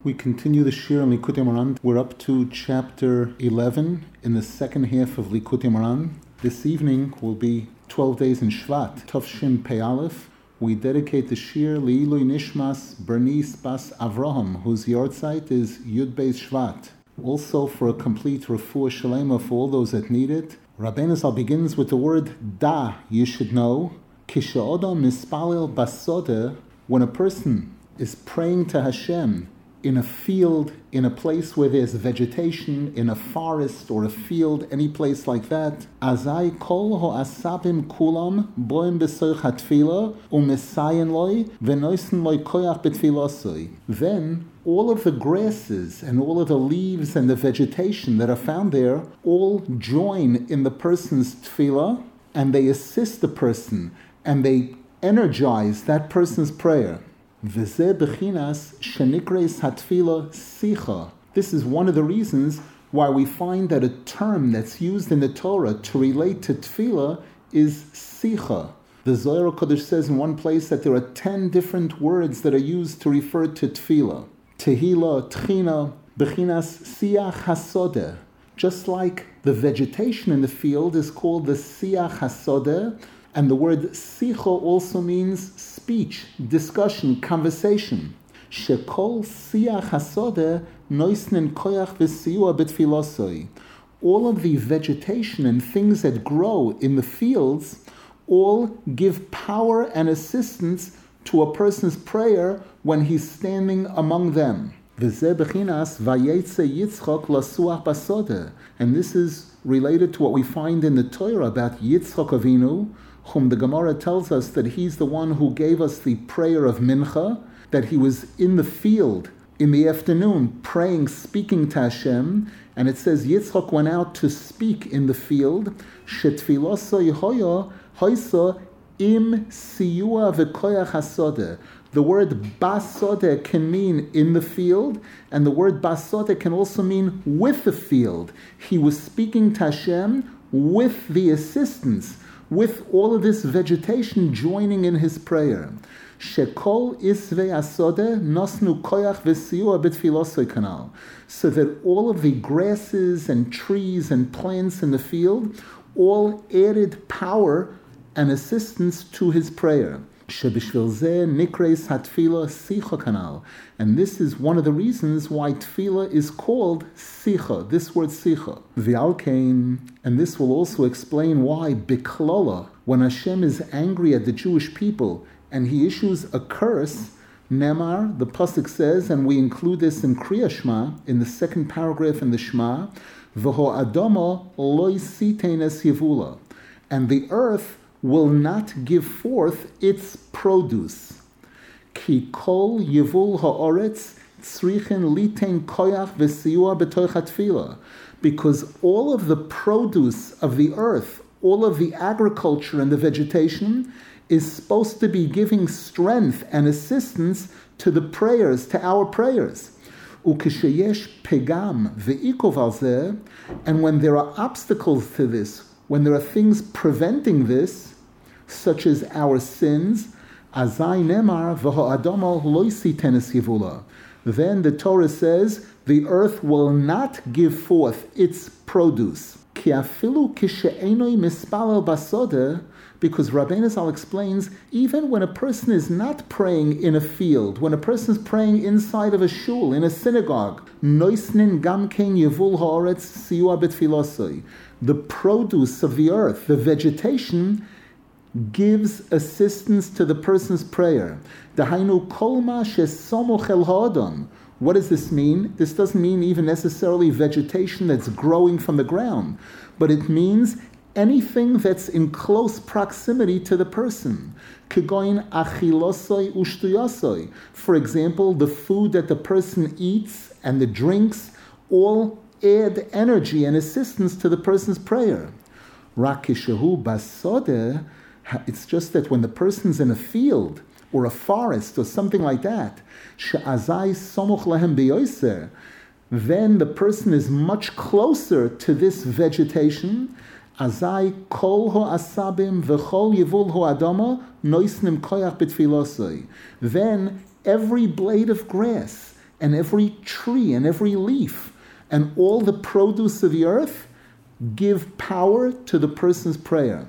We continue the Shir in Likutei Moharan. We're up to chapter 11 in the second half of Likutei Moharan. This evening will be 12 days in Shvat, Tov Pei Aleph. We dedicate the Shir Le'ilui Nishmas Bernice Bas Avraham, whose yahrzeit is Yud Beis Shvat. Also for a complete refuah shalema for all those that need it. Rabbeinu Zal begins with the word Da, you should know. Kishe'odam mispalel basodeh, when a person is praying to Hashem in a field, in a place where there's vegetation, in a forest or a field, any place like that. Azai kol ho'asabim kulam boim b'soich hatfila u'mesayin loi v'noisen loi koyach b'tfilasoi. Then all of the grasses and all of the leaves and the vegetation that are found there all join in the person's tefillah, and they assist the person and they energize that person's prayer. This is one of the reasons why we find that a term that's used in the Torah to relate to tefillah is sicha. The Zohar Kodesh says in one place that there are 10 different words that are used to refer to tefillah. Tehillah, tchina, bechinas siach hasodeh. Just like the vegetation in the field is called the siach hasodeh, and the word sicha also means speech, discussion, conversation. Shekol siach hasodeh noisnen koyach v'siyua b'tfilosoi. All of the vegetation and things that grow in the fields all give power and assistance to a person's prayer when he's standing among them. And this is related to what we find in the Torah about Yitzchak Avinu, whom the Gemara tells us that he's the one who gave us the prayer of Mincha, that he was in the field in the afternoon praying, speaking to Hashem, and it says Yitzchak went out to speak in the field, Shetfiloso Yehoya Hoysa im siyua v'koyach hasodeh. The word basodeh can mean in the field, and the word basodeh can also mean with the field. He was speaking to Hashem with the assistance, with all of this vegetation joining in his prayer. Shekol isvei asodeh nosnu koyach v'siyua b'tfilosoi kanal. So that all of the grasses and trees and plants in the field all added power and assistance to his prayer. And this is one of the reasons why tefillah is called sicha, this word sicha. V'alkein, and this will also explain why biklala, when Hashem is angry at the Jewish people and he issues a curse, Nemar, the pasuk says, and we include this in Kriya Shema, in the second paragraph in the Shema, V'ho adama lo yisitenes yevula, and the earth will not give forth its produce. Ki kol yevul ha'oretz tzrichen liten koyach v'siyua b'toich hatfilah. Because all of the produce of the earth, all of the agriculture and the vegetation is supposed to be giving strength and assistance to the prayers, to our prayers. Ukesheyesh pegam ve'ikov al zeh, and when there are obstacles to this, when there are things preventing this, such as our sins, azai nemar v'ha'adama lo yisitenes yevula. Then the Torah says the earth will not give forth its produce. Ki afilu kishe'enoi mispalel basodeh, because Rabbeinu Zal explains, even when a person is not praying in a field, when a person is praying inside of a shul, in a synagogue, noisnin gamkein yevul ha'oretz siyua b'tfilosoi, the produce of the earth, the vegetation, gives assistance to the person's prayer. Dahainu kolma shesomoch el ha'adam. What does this mean? This doesn't mean even necessarily vegetation that's growing from the ground, but it means anything that's in close proximity to the person. Kegoin achilosoi ushtuyosoi. For example, the food that the person eats and the drinks all add energy and assistance to the person's prayer. Rakishahu basodeh. It's just that when the person's in a field or a forest or something like that, she'azai somoch lahem beyoser, then the person is much closer to this vegetation. Azai kol ho'asabim v'chol yevul ho'adama noisnim koyach b'tfilosoi. Then every blade of grass and every tree and every leaf and all the produce of the earth give power to the person's prayer.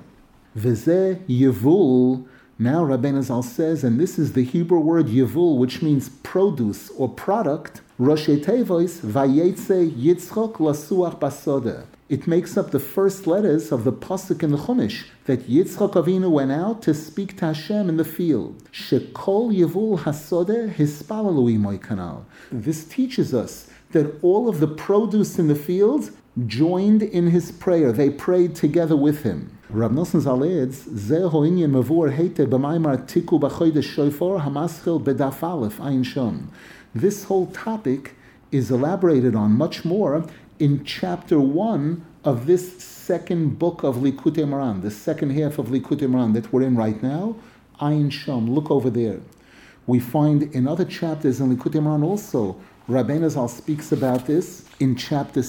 V'zeh yevul. Now Rabbeinu Zal says, and this is the Hebrew word yevul, which means produce or product. Roshei Tevois vayetze Yitzchok lasuach basodeh. It makes up the first letters of the pasuk in the Chumash that Yitzchak Avinu went out to speak to Hashem in the field. Shekol yevul hasodeh hispalalu imoy kanal. This teaches us that all of the produce in the fields joined in his prayer. They prayed together with him. Rab Nosson Zal adds, Zeh ho'inyan mavur heite b'maimar tiku b'chodesh shofar hamaschil b'daf aleph ayin shom. This whole topic is elaborated on much more in chapter 1 of this second book of Likutei Moharan, the second half of Likutei Moharan that we're in right now, Ayin Shom. Look over there. We find in other chapters in Likutei Moharan also, Rabbeinu Zal speaks about this in chapter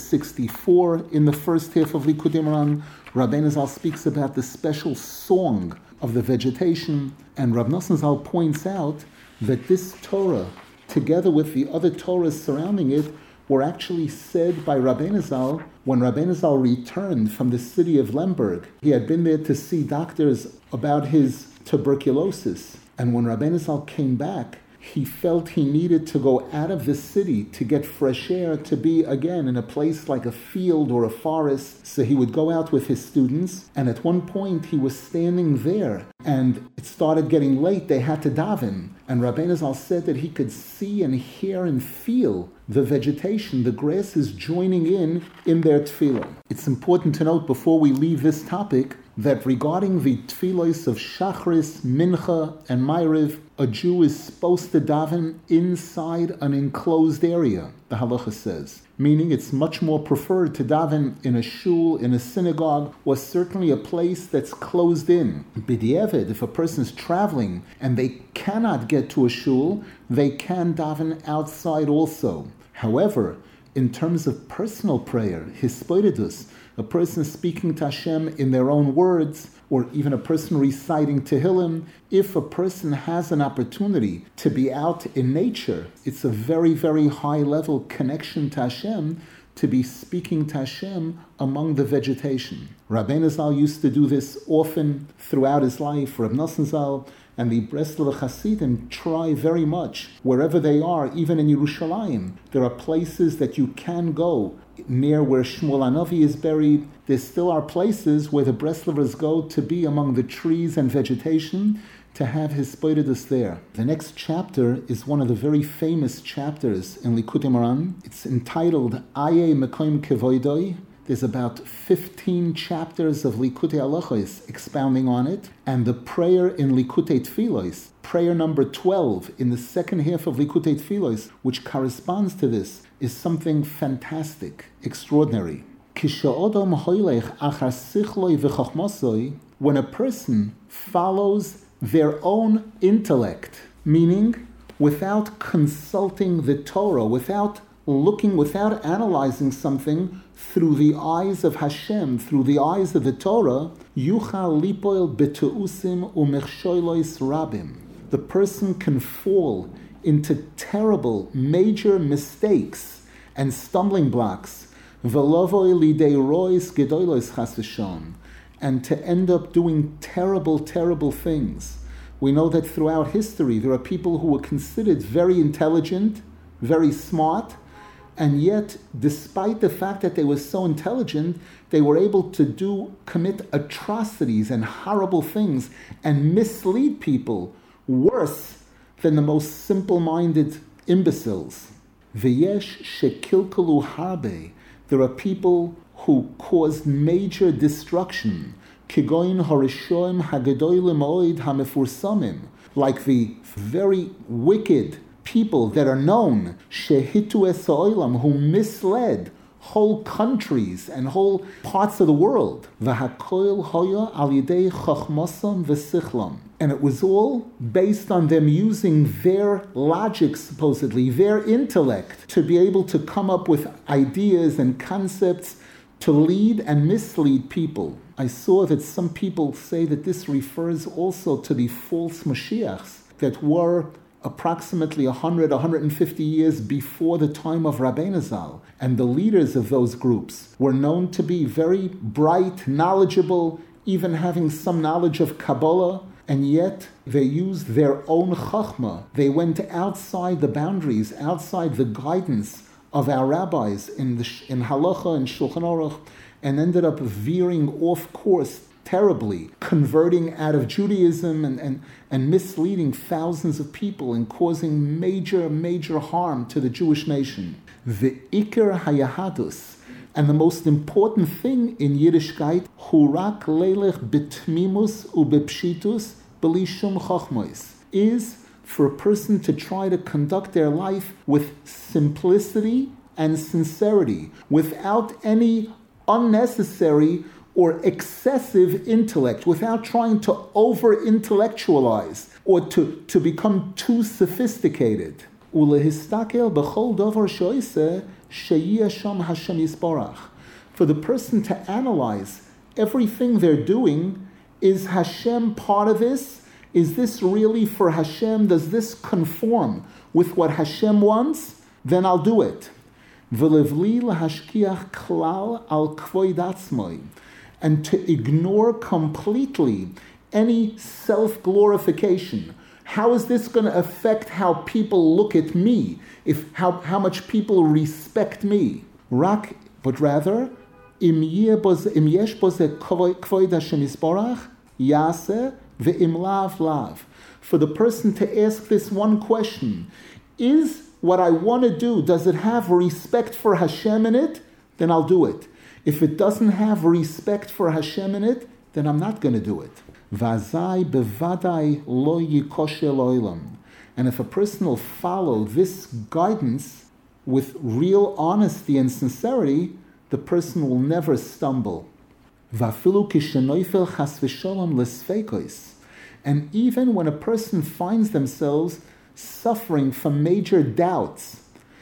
64 in the first half of Likutei Moharan. Rabbeinu Zal speaks about the special song of the vegetation, and Rab Nosson Zal points out that this Torah, together with the other Torahs surrounding it, were actually said by Rabbeinu Zal when Rabbeinu Zal returned from the city of Lemberg. He had been there to see doctors about his tuberculosis, and when Rabbeinu Zal came back, he felt he needed to go out of the city to get fresh air, to be again in a place like a field or a forest. So he would go out with his students, and at one point he was standing there and it started getting late. They had to daven, and Rabbeinu Zal said that he could see and hear and feel the vegetation, the grass is joining in their tefillah. It's important to note before we leave this topic that regarding the tefillos of Shachris, Mincha, and Ma'ariv, a Jew is supposed to daven inside an enclosed area, the halacha says. Meaning it's much more preferred to daven in a shul, in a synagogue, or certainly a place that's closed in. B'diavad, if a person's traveling and they cannot get to a shul, they can daven outside also. However, in terms of personal prayer, hispoidus, a person speaking to Hashem in their own words, or even a person reciting Tehillim, if a person has an opportunity to be out in nature, it's a very, very high-level connection to Hashem, to be speaking to Hashem among the vegetation. Rabbeinu Zal used to do this often throughout his life. Rab Nosson Zal and the Breslover Hasidim try very much, wherever they are, even in Yerushalayim. There are places that you can go near where Shmuel Hanavi is buried. There still are places where the Breslovers go to be among the trees and vegetation, to have his spoidus there. The next chapter is one of the very famous chapters in Likutei Moharan. It's entitled Aye Mekoim Kevoidoi. There's about 15 chapters of Likutei Halachos expounding on it, and the prayer in Likutei Tfilos, prayer number 12 in the second half of Likutei Tfilos, which corresponds to this, is something fantastic, extraordinary. When a person follows their own intellect, meaning without consulting the Torah, without looking, without analyzing something through the eyes of Hashem, through the eyes of the Torah, yuchal lipoil betuusim umechshoylois rabim. The person can fall into terrible, major mistakes and stumbling blocks, velovoi lidei rois gedolos chas v'shon, and to end up doing terrible, terrible things. We know that throughout history there are people who were considered very intelligent, very smart, and yet, despite the fact that they were so intelligent, they were able to commit atrocities and horrible things and mislead people worse than the most simple-minded imbeciles. V'yesh shekilkalu harbe. There are people who caused major destruction, kigoin harishoim hagedolim oid hamefursamim, like the very wicked people that are known, shehitu esoilam, who misled whole countries and whole parts of the world. V'hakoil hoya al yidei chachmosam v'sichlam. And it was all based on them using their logic, supposedly, their intellect, to be able to come up with ideas and concepts to lead and mislead people. I saw that some people say that this refers also to the false Mashiachs that were approximately 100, 150 years before the time of Rabbeinu Zal. And the leaders of those groups were known to be very bright, knowledgeable, even having some knowledge of Kabbalah, and yet they used their own chachma. They went outside the boundaries, outside the guidance of our rabbis in halacha and shulchan aruch, and ended up veering off course terribly, converting out of Judaism and misleading thousands of people and causing major harm to the Jewish nation. The Iker Hayahadus, and the most important thing in Yiddishkeit, Hurak Leilech Bitmimus Ubepshitus Belishum Chachmois, is for a person to try to conduct their life with simplicity and sincerity, without any unnecessary or excessive intellect, without trying to over-intellectualize or to become too sophisticated. Ulehistakel b'chol davar shoyse sheyeh sham Hashem yisborach. For the person to analyze everything they're doing, is Hashem part of this? Is this really for Hashem? Does this conform with what Hashem wants? Then I'll do it. V'levli lahashkiach klal al kvoid atzmoi. And to ignore completely any self-glorification. How is this going to affect how people look at me? How much people respect me? But rather, im yesh boze kvoid Hashem yisborach, yaseh ve'im lav. For the person to ask this one question, is what I want to do, does it have respect for Hashem in it? Then I'll do it. If it doesn't have respect for Hashem in it, then I'm not going to do it. Vazai bevadai lo yikoshe lo'ilam. And if a person will follow this guidance with real honesty and sincerity, the person will never stumble. Vafilu kishenoifel chas v'sholom lesfeikos. And even when a person finds themselves suffering from major doubts,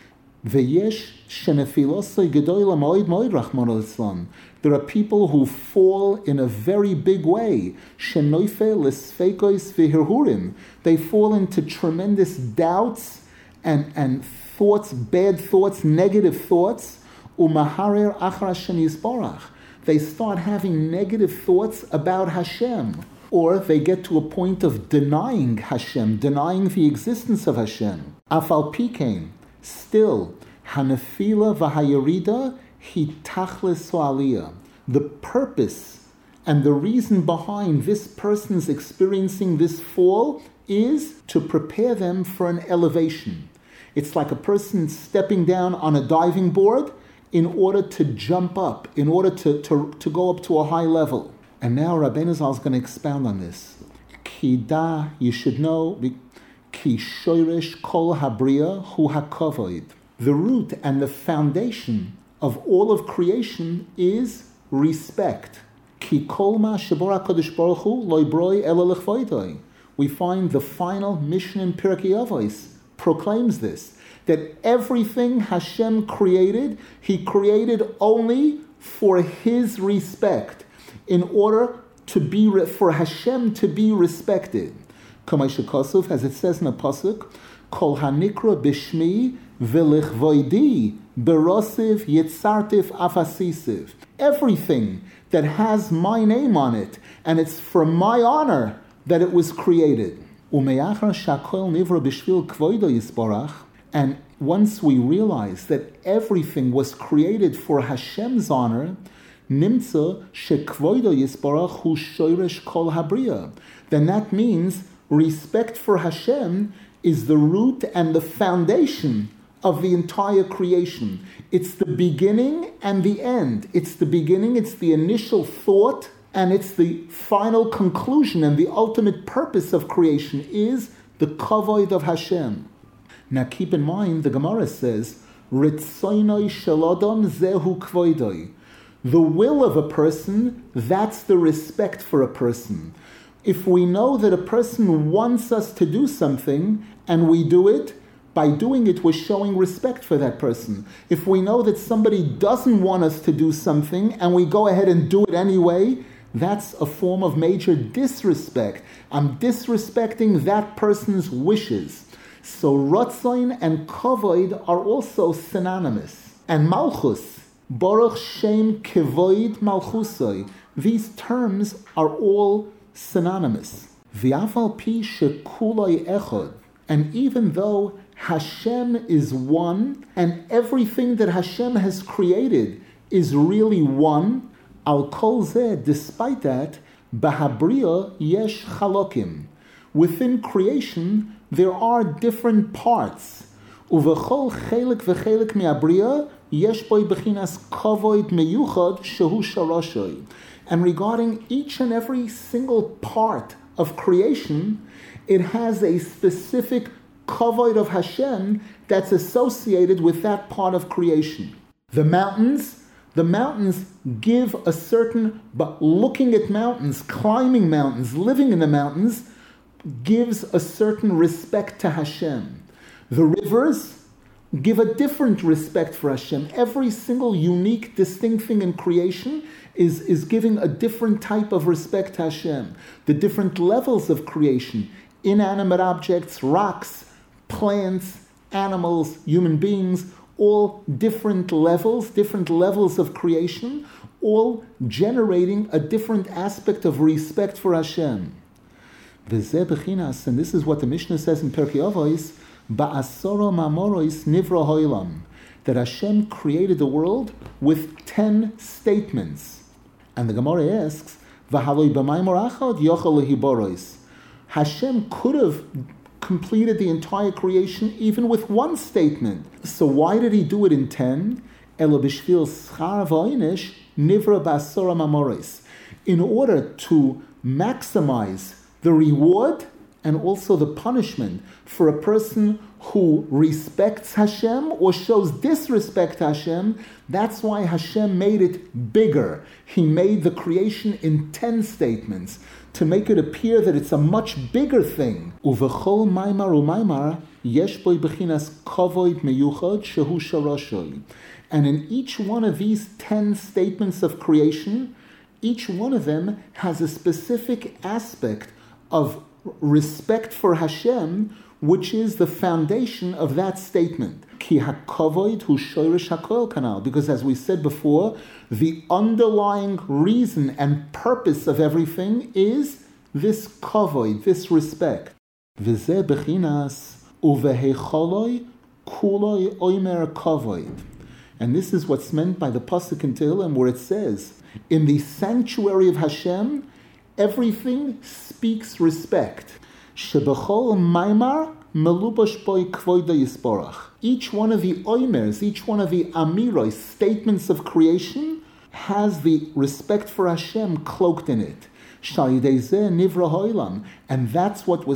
Veyesh shenefilosay gedoyla moed rachman al-Islam. There are people who fall in a very big way. Shenoife lesfeikos v'hirhurim. They fall into tremendous doubts and thoughts, bad thoughts, negative thoughts. Umaharer achar Hashem yisborach. They start having negative thoughts about Hashem. Or they get to a point of denying Hashem, denying the existence of Hashem. Afal pikein. Still, hanefila v'hayarida hi tachlis so'aliyah. The purpose and the reason behind this person's experiencing this fall is to prepare them for an elevation. It's like a person stepping down on a diving board in order to jump up, in order to go up to a high level. And now Rabbeinu Zal is going to expound on this. Kida, you should know, Ki shoirish kol habriya hu hakavod. The root and the foundation of all of creation is respect. Ki kol ma shebor HaKadosh Baruch Hu lo yibroi ela lechvoidoi. We find the final mission in Pirkei Avos proclaims this, that everything Hashem created, He created only for His respect, in order for Hashem to be respected. As it says in a pasuk, Kol hanikra bishmi v'lichvoidi berosiv yitzartif afasisiv. Everything that has my name on it, and it's for my honor that it was created. Umeyachar shakol nivra b'shvil kvoido yisborach. And once we realize that everything was created for Hashem's honor, nimtza shekvoido yisborach hu shoirish kol habriya. Then that means respect for Hashem is the root and the foundation of the entire creation. It's the beginning and the end. It's the beginning, it's the initial thought, and it's the final conclusion and the ultimate purpose of creation is the kavod of Hashem. Now keep in mind, the Gemara says, Ritzoinoi shalodom zehu kvoidoi. The will of a person, that's the respect for a person. If we know that a person wants us to do something and we do it, by doing it, we're showing respect for that person. If we know that somebody doesn't want us to do something and we go ahead and do it anyway, that's a form of major disrespect. I'm disrespecting that person's wishes. So Ratzain and Kavod are also synonymous. And Malchus, Baruch Shem Kevoid Malchusoi, these terms are all synonymous. V'afal pi shekuloi echad, and even though Hashem is one, and everything that Hashem has created is really one, al kol zeh, despite that, b'habriya yesh chalokim. Within creation, there are different parts. Uvechol chelik v'chelik mi'abriya yesh boi bechinas kavod meyuchad shehu sharashoi. And regarding each and every single part of creation, it has a specific kavod of Hashem that's associated with that part of creation. The mountains give a certain, but looking at mountains, climbing mountains, living in the mountains, gives a certain respect to Hashem. The rivers give a different respect for Hashem. Every single unique, distinct thing in creation is giving a different type of respect to Hashem. The different levels of creation, inanimate objects, rocks, plants, animals, human beings, all different levels of creation, all generating a different aspect of respect for Hashem. And this is what the Mishnah says in Pirkei Avos, Ba'asoro Mamorois Nivra Hoilam, that Hashem created the world with 10 statements. And the Gemara asks, V'haloi b'maimor achad yochel lehiborois. Hashem could have completed the entire creation even with one statement. So why did he do it in 10? Elo b'shvil schar v'oinish nivra ba'asora mamorois. In order to maximize the reward and also the punishment for a person who respects Hashem or shows disrespect to Hashem, that's why Hashem made it bigger. He made the creation in 10 statements to make it appear that it's a much bigger thing. Uvechol maimar umaimar yesh boi bechinas kavod meyuchad shehu sharashoi. And in each one of these 10 statements of creation, each one of them has a specific aspect of respect for Hashem, which is the foundation of that statement. Ki hakavod hu shoirish hakol kanal. Because as we said before, the underlying reason and purpose of everything is this kavod, this respect. V'zeh bechinas uvehecholoi kuloi oimer kavod. And this is what's meant by the pasuk in Tehillim, where it says, in the sanctuary of Hashem, everything speaks respect. Shebechol maimar melubash boi kvoida yisporach. Each one of the oimers, each one of the amiros, statements of creation, has the respect for Hashem cloaked in it. Shayidezeh nivra hoilam, and that's what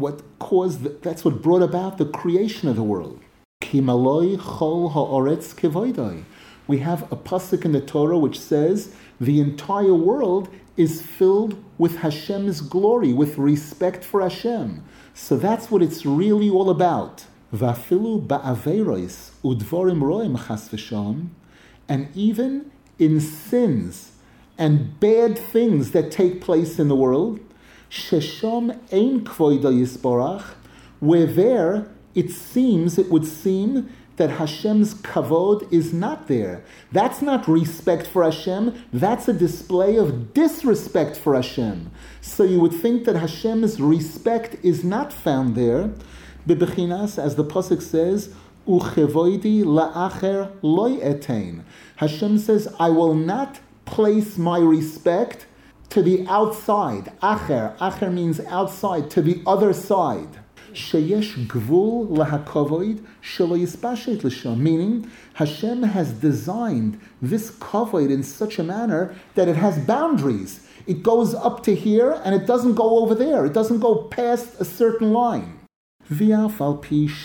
brought about the creation of the world. Kimaloi chol haaretz kevoidai. We have a pasuk in the Torah which says the entire world is filled with Hashem's glory, with respect for Hashem. So that's what it's really all about. Vafilu ba'averos udvorim roim chas v'shalom, and even in sins and bad things that take place in the world, sheshom ein kvoida yisborach, where there it would seem that Hashem's kavod is not there. That's not respect for Hashem. That's a display of disrespect for Hashem. So you would think that Hashem's respect is not found there. Bebechinas, as the pasuk says, uchevoidi la'acher loy etein. Hashem says, I will not place my respect to the outside. Acher means outside, to the other side. Sheyesh gvul lahakavoid shelo yispashet l'sham, meaning Hashem has designed this kavod in such a manner that it has boundaries. It goes up to here and it doesn't go over there. It doesn't go past a certain line. And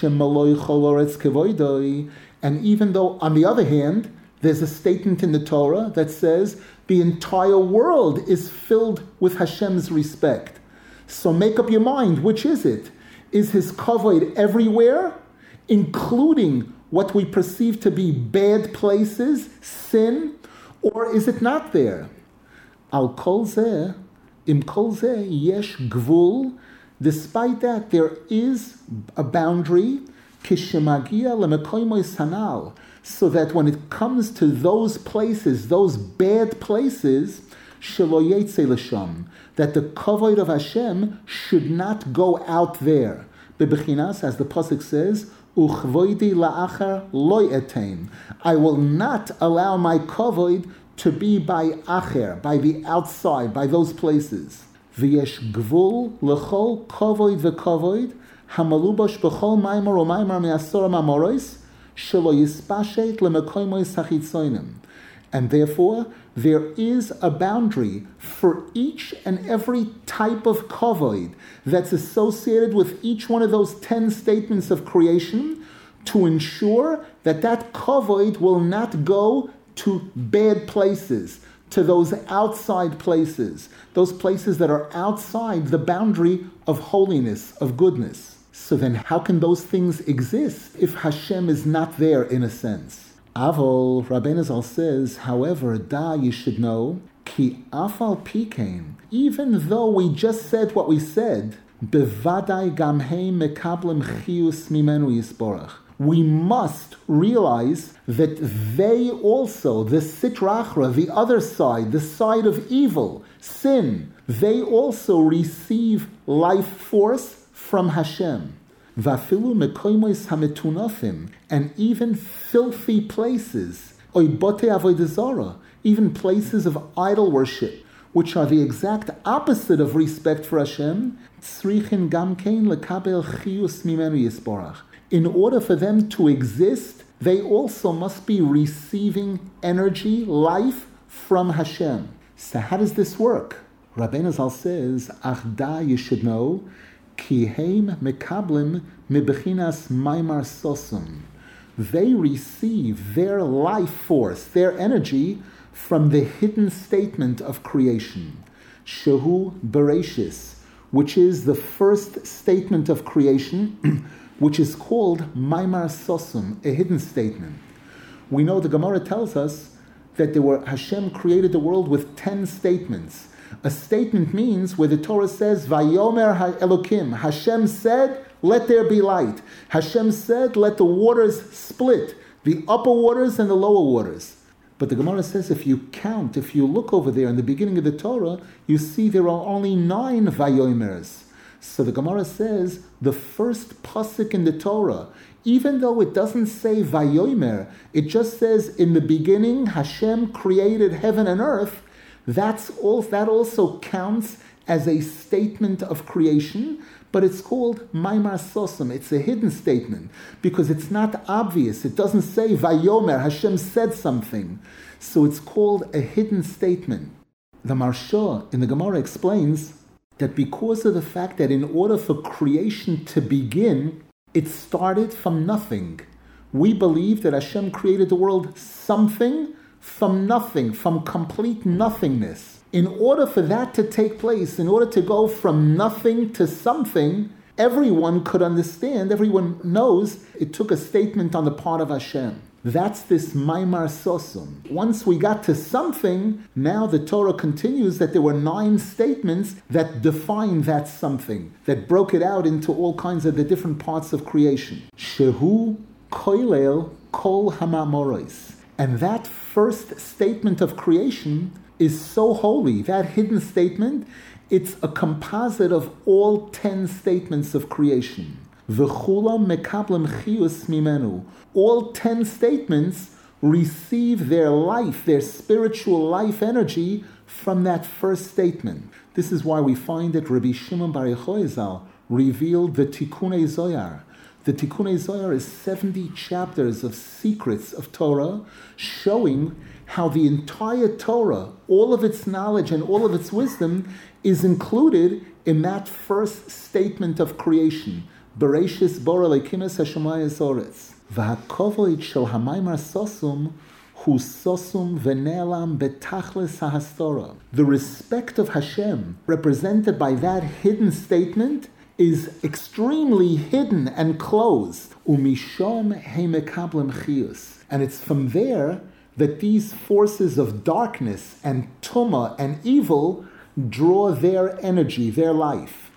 even though, on the other hand, there's a statement in the Torah that says the entire world is filled with Hashem's respect. So make up your mind, which is it? Is his kavod everywhere, including what we perceive to be bad places, sin, or is it not there? Al kol zeh, im kol zeh yesh gvul Despite that, there is a boundary, kishemagia lemekoymos hanal, so that when it comes to those places, those bad places, shelo yetze l'sham, that the kavod of Hashem should not go out there. Bebechinas, as the pasuk says, uchvoidi la'achar lo etein. I will not allow my kavod to be by acher, by the outside, by those places. V'yesh gvul l'chol kavod v'kavod hamalubosh b'chol maimar o maimar me'asora mamoros shelo yispashet lemekoymos hachitzonim. And therefore, there is a boundary for each and every type of kavod that's associated with each one of those 10 statements of creation to ensure that that kavod will not go to bad places, to those outside places, those places that are outside the boundary of holiness, of goodness. So then how can those things exist if Hashem is not there in a sense? Avol, Rabbeinu Zal says, however, you should know, ki afal pikein, even though we just said what we said, bevadai gamhei mekablim chiyus mimenu yisborach, we must realize that they also, the sitrachra, the other side, the side of evil, sin, they also receive life force from Hashem. Vafilu mekoymos hametunafim, and even filthy places, oibote avodah zara, even places of idol worship, which are the exact opposite of respect for Hashem, tzrichin gamkein lekabel chiyus mimenu yisborach. In order for them to exist, they also must be receiving energy, life from Hashem. So how does this work? Rabbeinu Zal says, Achda, you should know, Ki heim mekablim mibechinas maimar sosum. They receive their life force, their energy, from the hidden statement of creation, Shehu Bereshis, which is the first statement of creation, which is called maimar sosum, a hidden statement. We know the Gemara tells us that Hashem created the world with 10 statements. A statement means where the Torah says, Vayomer Elokim, Hashem said, let there be light. Hashem said, let the waters split, the upper waters and the lower waters. But the Gemara says if you look over there in the beginning of the Torah, you see there are only 9 Vayomers. So the Gemara says the first pasuk in the Torah, even though it doesn't say Vayomer, it just says in the beginning Hashem created heaven and earth, that also counts as a statement of creation, but it's called Maimar Sosum. It's a hidden statement because it's not obvious. It doesn't say Vayomer, Hashem said something. So it's called a hidden statement. The Marsha in the Gemara explains that because of the fact that in order for creation to begin, it started from nothing. We believe that Hashem created the world something from nothing, from complete nothingness. In order for that to take place, in order to go from nothing to something, everyone could understand, everyone knows it took a statement on the part of Hashem. That's this Maimar Sosum. Once we got to something, now the Torah continues that there were 9 statements that defined that something, that broke it out into all kinds of the different parts of creation. Shehu koilel kol hamamoros. And that first statement of creation is so holy, that hidden statement, it's a composite of all 10 statements of creation. V'chulam mekablim chiyus mimenu. All 10 statements receive their life, their spiritual life energy from that first statement. This is why we find that Rabbi Shimon Bar Yochai Zal revealed the Tikkunei Zohar. The Tikkunei Zohar is 70 chapters of secrets of Torah, showing how the entire Torah, all of its knowledge and all of its wisdom, is included in that first statement of creation. Bereshis bara lekimes hashamayim zoretz. V'hakovoid shel hamaimar sosum hu sosum v'ne'elam betachlis hahastora. The respect of Hashem, represented by that hidden statement, is extremely hidden and closed. Umishom heimekablim chiyus. And it's from there that these forces of darkness and tumah and evil draw their energy, their life.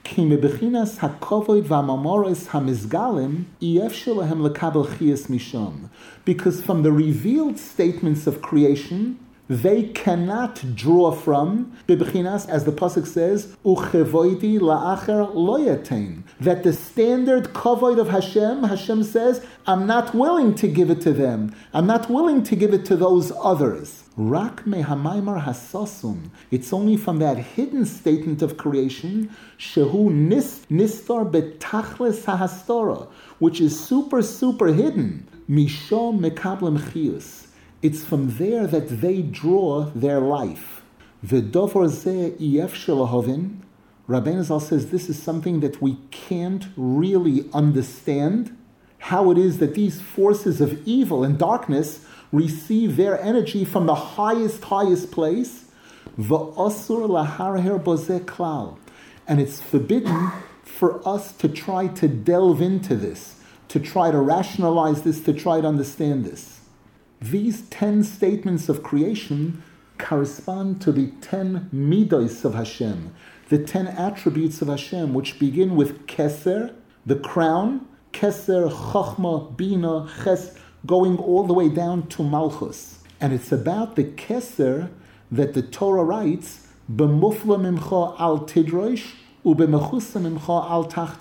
Ki mebechinas hakovod v'amamoros hamizgalim efshar lahem lekabel chiyas misham. Because from the revealed statements of creation, they cannot draw from, bebechinas, as the pasuk says, uchevoidi la'acher lo yatein. That the standard kavod of Hashem says, I'm not willing to give it to them. I'm not willing to give it to those others. Rak mehamaymar hasasum. It's only from that hidden statement of creation, shehu nistar betachles hahastora, which is super hidden. Mishom mekablem chiyus. It's from there that they draw their life. V'dovar zeh efshar lahavin. Rabbeinu Zal says this is something that we can't really understand, how it is that these forces of evil and darkness receive their energy from the highest place. V'asur laharher bozeh klal. And it's forbidden for us to try to delve into this, to try to rationalize this, to try to understand this. These 10 statements of creation correspond to the 10 midos of Hashem, the 10 attributes of Hashem, which begin with Keser, the crown, Keser, Chochma, Bina, Ches, going all the way down to Malchus. And it's about the Keser that the Torah writes, B'mufla mimcha al tidrosh, u'b'mechusa mimcha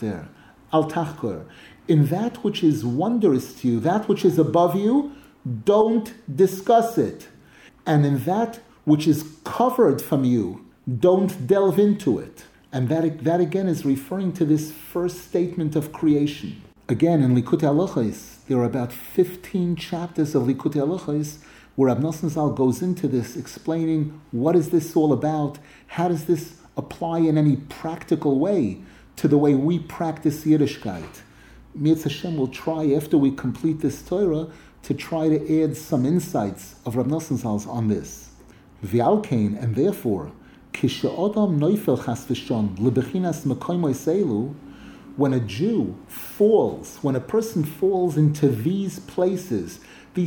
al tachker. In that which is wondrous to you, that which is above you, don't discuss it. And in that which is covered from you, don't delve into it. And that again is referring to this first statement of creation. Again, in Likutei Halachos, there are about 15 chapters of Likutei Halachos where Rab Nosson Zal goes into this, explaining what is this all about, how does this apply in any practical way to the way we practice Yiddishkeit. Mi'etz Hashem will try, after we complete this Torah, to try to add some insights of Rab Nosson Zal's on this. V'alkein, and therefore, kishe'odam noifel chas v'shon lebechinas mekoymos elu, when a Jew falls, when a person falls into these places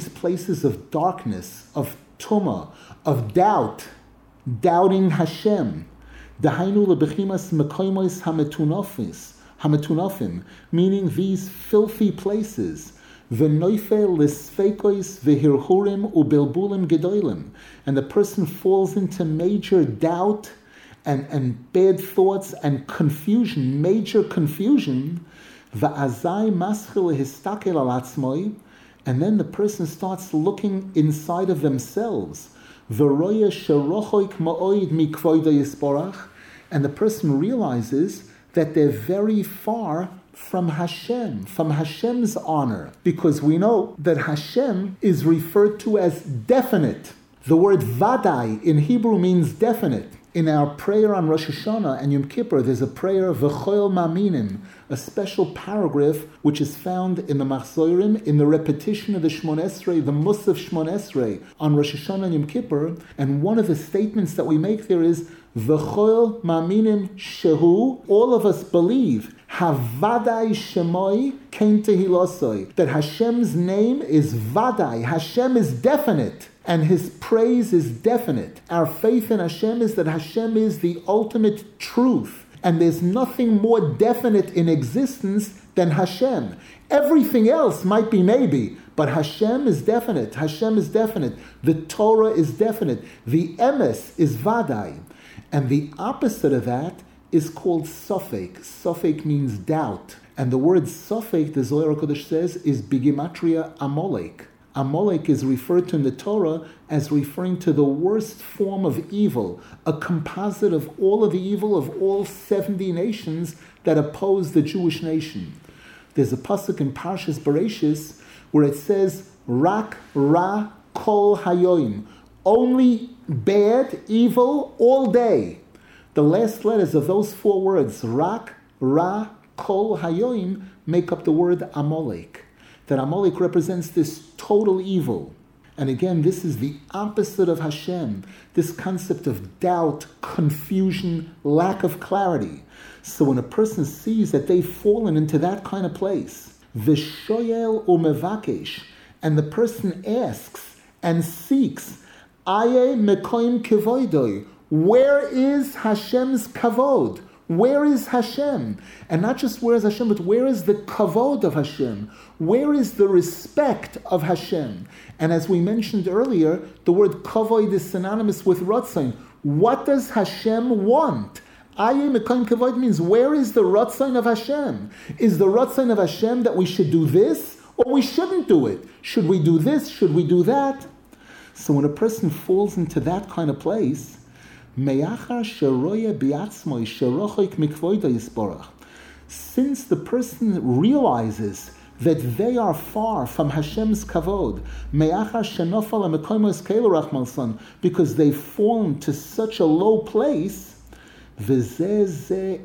of darkness, of tumah, of doubt, doubting Hashem, dahainu lebechinas mekoymos hametunofim, meaning these filthy places, v'noifel lisfeikois v'hirhurim u'bilbulim gedolim, and the person falls into major doubt and bad thoughts and confusion, major confusion, v'azai maschil histakel al atzmoi, and then the person starts looking inside of themselves, v'roya sherochoik ma'oid mikvoida yisborach, and the person realizes that they're very far from Hashem, from Hashem's honor, because we know that Hashem is referred to as definite. The word vadai in Hebrew means definite. In our prayer on Rosh Hashanah and Yom Kippur, there's a prayer, V'choil Maminim, a special paragraph which is found in the Machzorim, in the repetition of the Shmon Esrei, the Musaf Shmon Esrei, on Rosh Hashanah and Yom Kippur. And one of the statements that we make there is, V'choil Maminim Shehu, all of us believe, Havadai Shemoi Kein Tehilosoi, that Hashem's name is Vadai, Hashem is definite, and His praise is definite. Our faith in Hashem is that Hashem is the ultimate truth, and there's nothing more definite in existence than Hashem. Everything else might be maybe, but Hashem is definite. Hashem is definite. The Torah is definite. The emes is Vadai. And the opposite of that is called Sofek. Sofek means doubt. And the word Sofek, the Zohar HaKadosh says, is Bigimatria Amalek. Amalek is referred to in the Torah as referring to the worst form of evil, a composite of all of the evil of all 70 nations that oppose the Jewish nation. There's a pasuk in Parshas Bereshis where it says, Rak Ra Kol Hayoim, only bad, evil, all day. The last letters of those 4 words, Rak, Ra, Kol, Hayoim, make up the word Amalek. That Amalek represents this total evil. And again, this is the opposite of Hashem, this concept of doubt, confusion, lack of clarity. So when a person sees that they've fallen into that kind of place, V'shoyel u'mevakesh, and the person asks and seeks, Aye mekoim kevoidoi, where is Hashem's kavod? Where is Hashem? And not just where is Hashem, but where is the kavod of Hashem? Where is the respect of Hashem? And as we mentioned earlier, the word kavod is synonymous with ratzon. What does Hashem want? Aye Mekayim Kavod means, where is the ratzon of Hashem? Is the ratzon of Hashem that we should do this, or we shouldn't do it? Should we do this? Should we do that? So when a person falls into that kind of place, since the person realizes that they are far from Hashem's kavod, because they've fallen to such a low place, that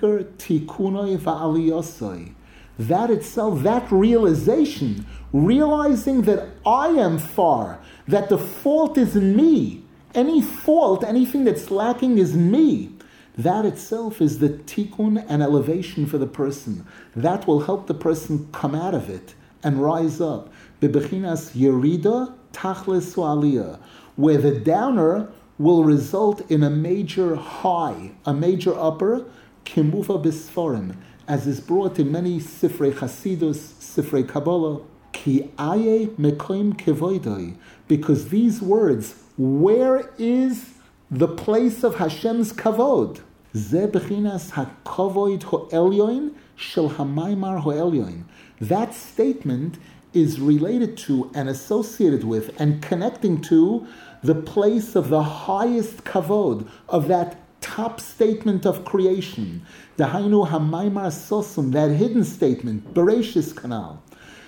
itself, that realization, realizing that I am far, that the fault is in me, any fault, anything that's lacking is me, that itself is the tikkun and elevation for the person. That will help the person come out of it and rise up. Bebechinas yerida tachlis aliyah, where the downer will result in a major high, a major upper, kimuva bisforim, as is brought in many Sifrei Chasidus, Sifrei Kabbalah, ki aye mekoim kevoidoi, because these words, where is the place of Hashem's kavod? Ze bechinas hakavoid ho'elyoin shel hamaymar ho'elyoin. That statement is related to and associated with and connecting to the place of the highest kavod, of that top statement of creation. Dahainu hamaymar sosum, that hidden statement, Bereshis Kanal.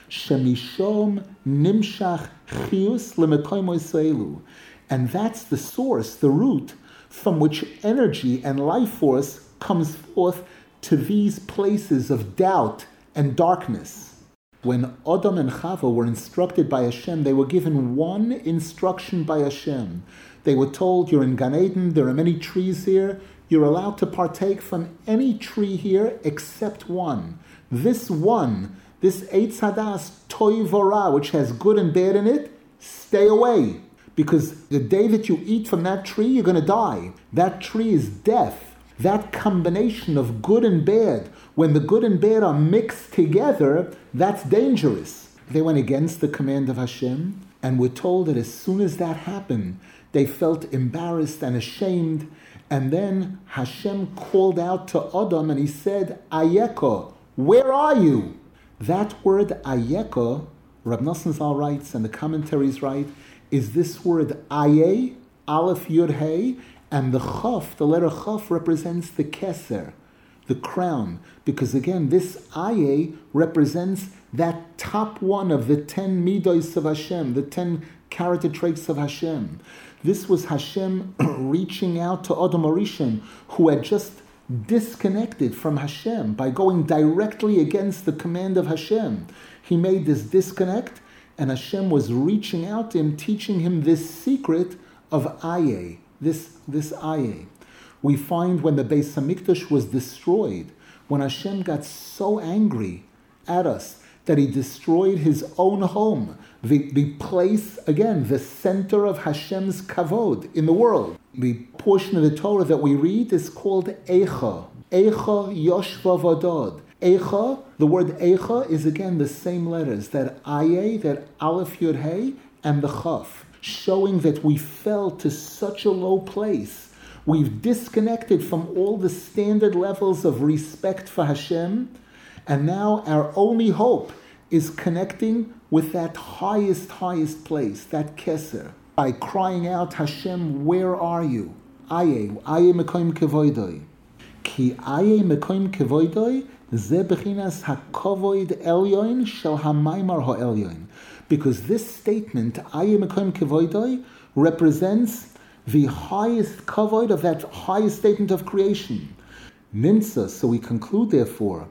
Shemishom nimshach chius lemekoim oiseilu. And that's the source, the root, from which energy and life force comes forth to these places of doubt and darkness. When Adam and Chava were instructed by Hashem, they were given one instruction by Hashem. They were told, you're in Gan Eden, there are many trees here, you're allowed to partake from any tree here except one. This one, this Eitz Hadas Toiv Vora, which has good and bad in it, stay away. Because the day that you eat from that tree, you're going to die. That tree is death. That combination of good and bad, when the good and bad are mixed together, that's dangerous. They went against the command of Hashem, and were told that as soon as that happened, they felt embarrassed and ashamed. And then Hashem called out to Adam and he said, Ayeko, where are you? That word Ayeko, Rab Nosson Zal writes, and the commentaries write, is this word Aye, Aleph Yud Hey, and the Chaf, the letter Chaf, represents the Keser, the crown. Because again, this Aye represents that top one of the 10 Midos of Hashem, the 10 character traits of Hashem. This was Hashem reaching out to Adam Arishon, who had just disconnected from Hashem by going directly against the command of Hashem. He made this disconnect, and Hashem was reaching out to him, teaching him this secret of Aye, this Aye. We find when the Beis Hamikdash was destroyed, when Hashem got so angry at us that he destroyed his own home, the place, again, the center of Hashem's kavod in the world. The portion of the Torah that we read is called Eicha. Eicha Yoshva Vadod. Eicha, the word Eicha is again the same letters, that Aye, that Aleph Yud Hey, and the Chaf, showing that we fell to such a low place. We've disconnected from all the standard levels of respect for Hashem, and now our only hope is connecting with that highest place, that Keser, by crying out, Hashem, where are you? Aye mekoim kevoidoi. Ki aye mekoim kevoidoi, ze bechinas hakavoid elyoin shel hamaymar ha'elyoin. Because this statement, aye mekoim kevoidoi, represents the highest kavod of that highest statement of creation. Nimsa, so we conclude therefore,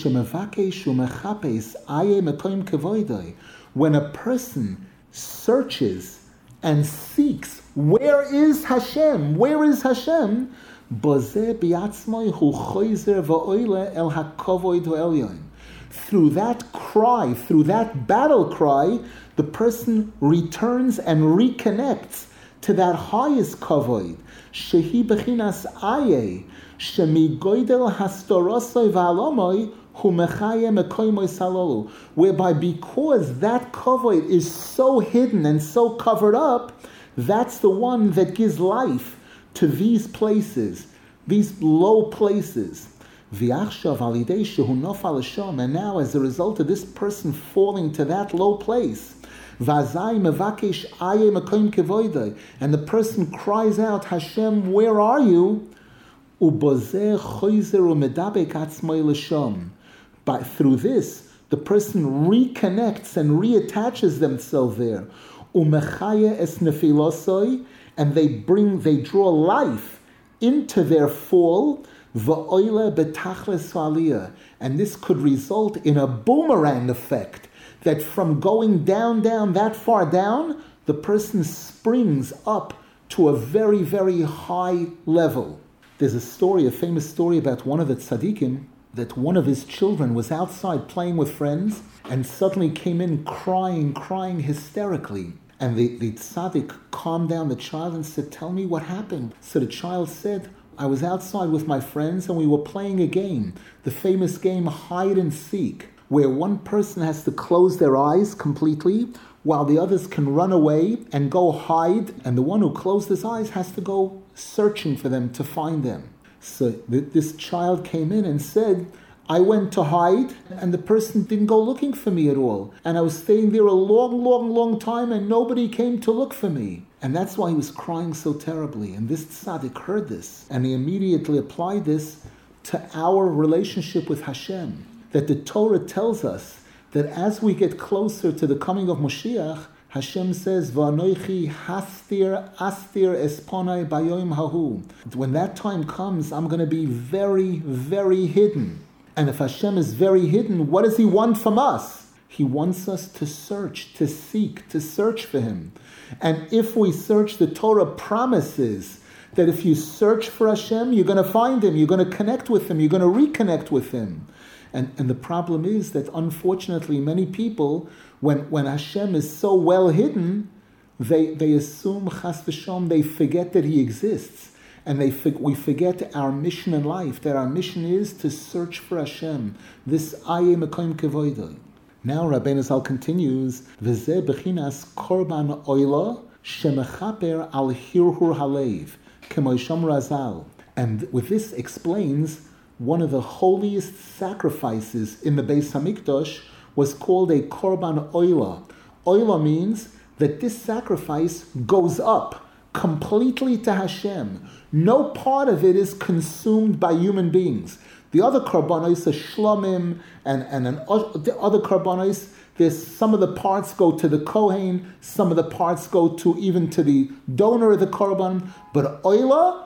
when a person searches and seeks, where is Hashem? Where is Hashem? Through that cry, through that battle cry, the person returns and reconnects to that highest kavod, shehi bechinas aye, Shemi goydel hastorosoi v'alomoi hu mechayeh mekoymoi salolu. Whereby because that kavod is so hidden and so covered up, that's the one that gives life to these places, these low places. And now as a result of this person falling to that low place, and the person cries out, Hashem, where are you? But through this, the person reconnects and reattaches themselves there. And they draw life into their fall. And this could result in a boomerang effect, that from going down, that far down, the person springs up to a very, very high level. There's a famous story about one of the tzaddikim, that one of his children was outside playing with friends and suddenly came in crying hysterically. And the tzaddik calmed down the child and said, tell me what happened. So the child said, I was outside with my friends and we were playing a game, the famous game hide and seek, where one person has to close their eyes completely while the others can run away and go hide, and the one who closed his eyes has to go searching for them to find them. So this child came in and said, I went to hide and the person didn't go looking for me at all. And I was staying there a long time and nobody came to look for me. And that's why he was crying so terribly. And this tzaddik heard this and he immediately applied this to our relationship with Hashem. That the Torah tells us that as we get closer to the coming of Moshiach, Hashem says, V'anoichi hastir esponai bayoim hahu. When that time comes, I'm going to be very, very hidden. And if Hashem is very hidden, what does He want from us? He wants us to search, to seek, to search for Him. And if we search, the Torah promises that if you search for Hashem, you're going to find Him, you're going to connect with Him, you're going to reconnect with Him. And the problem is that unfortunately many people, when Hashem is so well hidden, they assume, chas v'shalom, they forget that He exists. And we forget our mission in life, that our mission is to search for Hashem. This aye mekoim kevoidoi. Now Rabbeinu Zal continues, V'zeh bechinas korban oila shemechaper al hirhur halev, kemoisham razal. And with this explains one of the holiest sacrifices in the Beis Hamikdash was called a korban oila. Oila means that this sacrifice goes up completely to Hashem. No part of it is consumed by human beings. The other korbanos are shlomim and the other korbanos, there's some of the parts go to the kohen, some of the parts go to even to the donor of the korban, but oila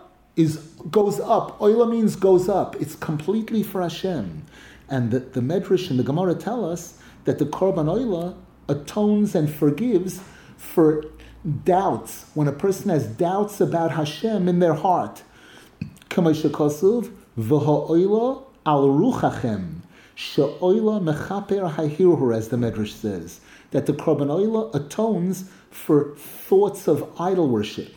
goes up. Oila means goes up. It's completely for Hashem. And the Medrash and the Gemara tell us that the korban oila atones and forgives for doubts, when a person has doubts about Hashem in their heart. K'may shekasuv, v'ha'oila al ruchachem, she'oila mechaper ha'hirhur, as the Medrash says, that the korban oila atones for thoughts of idol worship.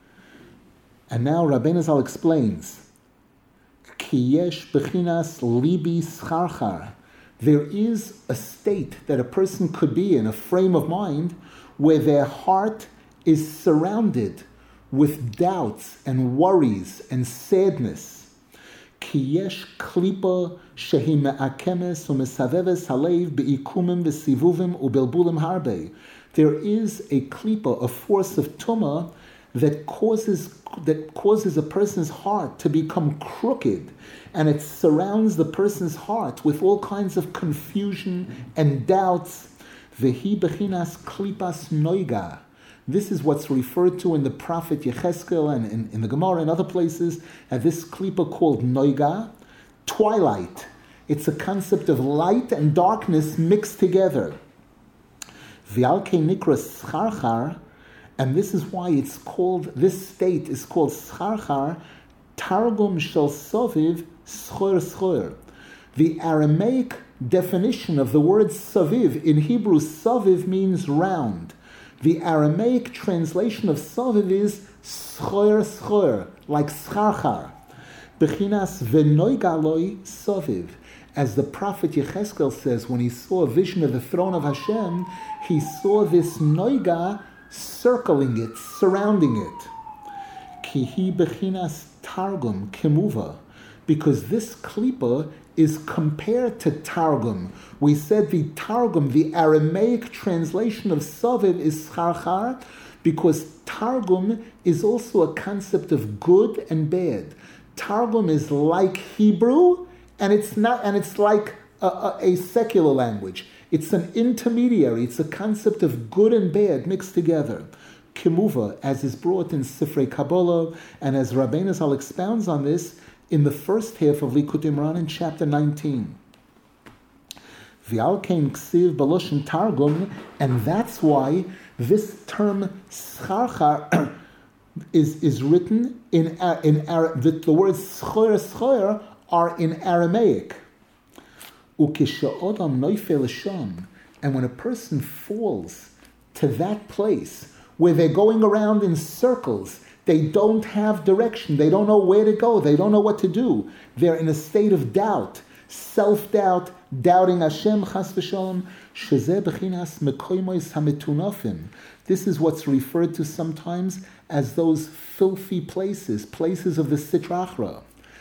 And now Rabbeinu Zal explains, Ki yesh bechinas libi scharchar. There is a state that a person could be in, a frame of mind, where their heart is surrounded with doubts and worries and sadness. Ki yesh klipa shehi me'akemes u'mesaveves halev be'ikumim v'sivuvim u'belbulim harbe. There is a klipa, a force of tumah, that causes a person's heart to become crooked, and it surrounds the person's heart with all kinds of confusion and doubts. Vehi bechinas klipas noiga. This is what's referred to in the prophet Yecheskel and in the Gemara and other places as this klipa called noiga, twilight. It's a concept of light and darkness mixed together. V'alkei nikra scharchar. And this is why this state is called scharchar, targum shel soviv schor schor. The Aramaic definition of the word saviv, in Hebrew saviv means round. The Aramaic translation of saviv is schor schor, like scharchar. Bechinas v'noigaloi soviv. As the prophet Yecheskel says, when he saw a vision of the throne of Hashem, he saw this noiga circling it, surrounding it. Kihi bechinas targum kemuva. Because this klipa is compared to targum. We said the targum, the Aramaic translation of soviv, is scharchar, because targum is also a concept of good and bad. Targum is like Hebrew, and it's like a secular language. It's an intermediary. It's a concept of good and bad mixed together. Kemuva, as is brought in Sifrei Kabbalah, and as Rabbeinu Zal expounds on this in the first half of Likutei Moharan in chapter 19. V'alkein ksiv b'loshen targum, and that's why this term scharchar is written in the words schoyer are in Aramaic. Ukishe'odam noifel sham, and when a person falls to that place where they're going around in circles, they don't have direction, they don't know where to go, they don't know what to do, they're in a state of doubt, self-doubt, doubting Hashem, chas v'shalom, shezeh b'chinas mekoymois hametunofim. This is what's referred to sometimes as those filthy places of the Sitra Achra.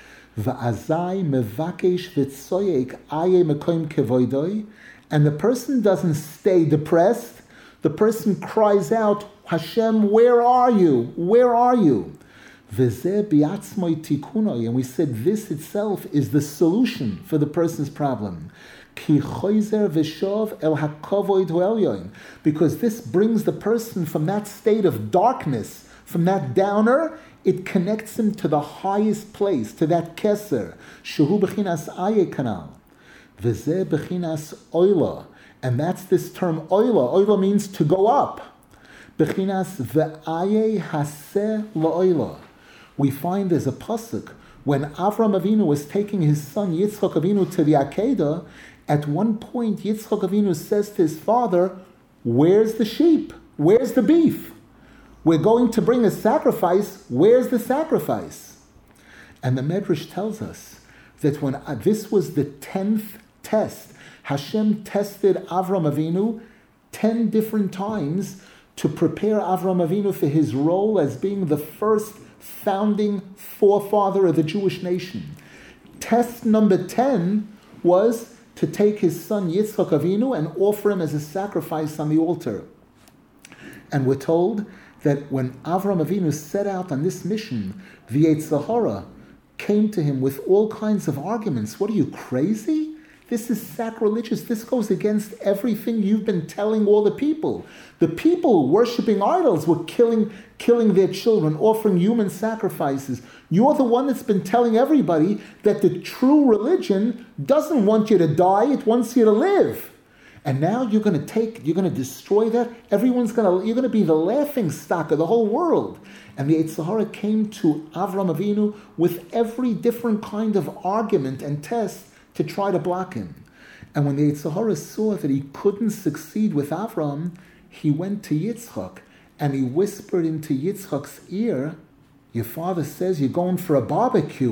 V'azai mevakesh v'tsoyek aye mekoyim kevoidoi, and the person doesn't stay depressed, the person cries out, Hashem, where are you? Where are you? V'zeh bi'atzmoi tikunoi, and we said this itself is the solution for the person's problem. Ki choizer v'shov el hakovoid ho'elyon, because this brings the person from that state of darkness, from that downer, it connects him to the highest place, to that keser, shehu b'chinas aye kanal. V'zeh b'chinas oila, and that's this term oila. Oila means to go up. Bechinas ve'aye haseh la'oila. We find there's a pasuk when Avram Avinu was taking his son Yitzchak Avinu to the Akedah. At one point, Yitzchak Avinu says to his father, "Where's the sheep? Where's the beef? We're going to bring a sacrifice. Where's the sacrifice?" And the Medrash tells us that when this was the 10th test, Hashem tested Avram Avinu 10 different times to prepare Avram Avinu for his role as being the first founding forefather of the Jewish nation. Test number 10 was to take his son Yitzchak Avinu and offer him as a sacrifice on the altar. And we're told that when Avram Avinu set out on this mission, the Yetzer Hara came to him with all kinds of arguments. What are you, crazy? This is sacrilegious. This goes against everything you've been telling all the people. The people worshipping idols were killing their children, offering human sacrifices. You're the one that's been telling everybody that the true religion doesn't want you to die, it wants you to live. And now you're going to destroy that. You're going to be the laughing stock of the whole world. And the Yetzer Hara came to Avram Avinu with every different kind of argument and test to try to block him. And when the Yetzer Hara saw that he couldn't succeed with Avram, he went to Yitzchak and he whispered into Yitzchak's ear, "Your father says you're going for a barbecue,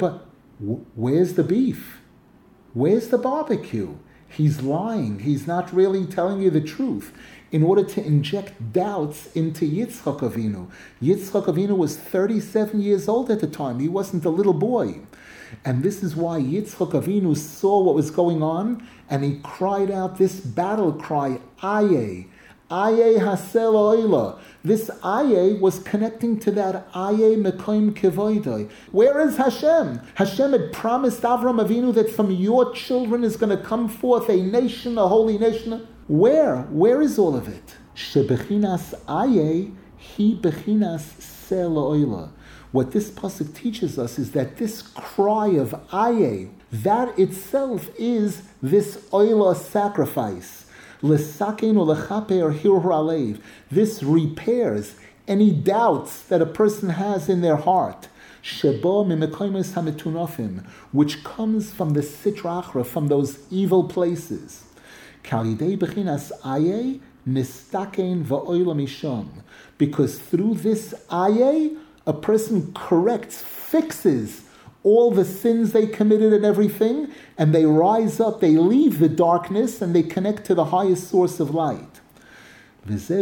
where's the beef? Where's the barbecue?" He's lying. He's not really telling you the truth in order to inject doubts into Yitzchak Avinu. Yitzchak Avinu was 37 years old at the time. He wasn't a little boy. And this is why Yitzchak Avinu saw what was going on, and he cried out this battle cry, Aye, Aye Hasel Oila. This Aye was connecting to that Aye Mekoim Kevoidai. Where is Hashem? Hashem had promised Avram Avinu that from your children is going to come forth a nation, a holy nation. Where? Where is all of it? Shebechinas Aye, Hi Bechinas Sel Oila. What this pasuk teaches us is that this cry of Aye, that itself is this oila sacrifice. L'sakein u'lechaper hirur alev. This repairs any doubts that a person has in their heart. Shebo mimekoymes hametunofim, which comes from the Sitra Achra, from those evil places. Kalidei bechinas Aye nistakein va'oila mishom. Because through this Aye, a person corrects, fixes all the sins they committed and everything, and they rise up, they leave the darkness, and they connect to the highest source of light. And this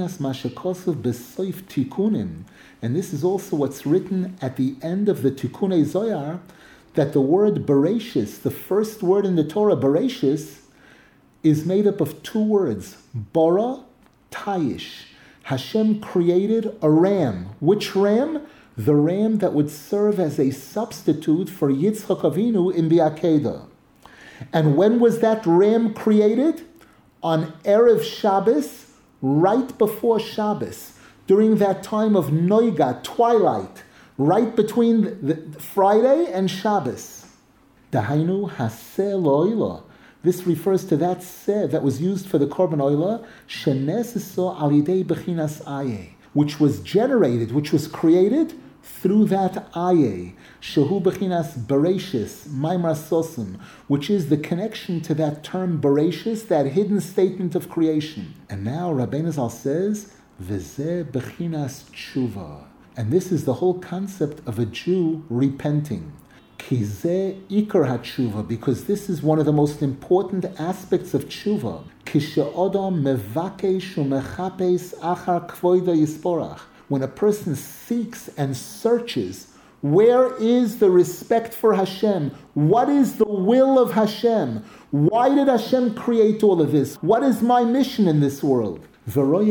is also what's written at the end of the Tikkunei Zohar, that the word Bereshis, the first word in the Torah, Bereshis, is made up of two words, Bara, Tayish. Hashem created a ram. Which ram? The ram that would serve as a substitute for Yitzchak Avinu in the Akedah. And when was that ram created? On Erev Shabbos, right before Shabbos, during that time of Noiga, twilight, right between the Friday and Shabbos. Dahainu haseh lo'ila. This refers to that seh that was used for the Korban Oila, sheneseso al yidei bechinas ayeh, which was generated, which was created through that ayeh, shehu bechinas bereshis, maimar sosim, which is the connection to that term bereshis, that hidden statement of creation. And now Rabbeinu Zal says, v'zeh bechinas tshuva. And this is the whole concept of a Jew repenting. Kizeh ikar hatshuva, because this is one of the most important aspects of tshuva. Kishe'odam mevakesh umechapes achar kvoida yisporach. When a person seeks and searches, where is the respect for Hashem? What is the will of Hashem? Why did Hashem create all of this? What is my mission in this world? And